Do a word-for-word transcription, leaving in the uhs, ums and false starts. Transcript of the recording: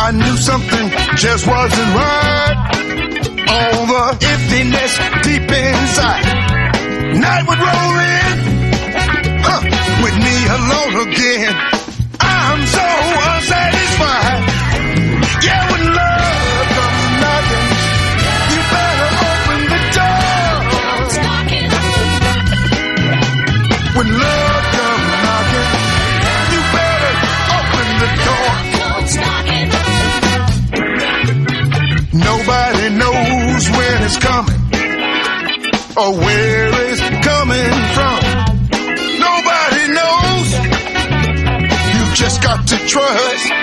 I knew something just wasn't right. All the emptiness deep inside. Night would roll in, huh, with me alone again. I'm so unsatisfied. Yeah, when love comes knocking, you better open the door. When love comes knocking, you better open the door. Nobody knows when it's coming or where it's coming from. Nobody knows. You just got to trust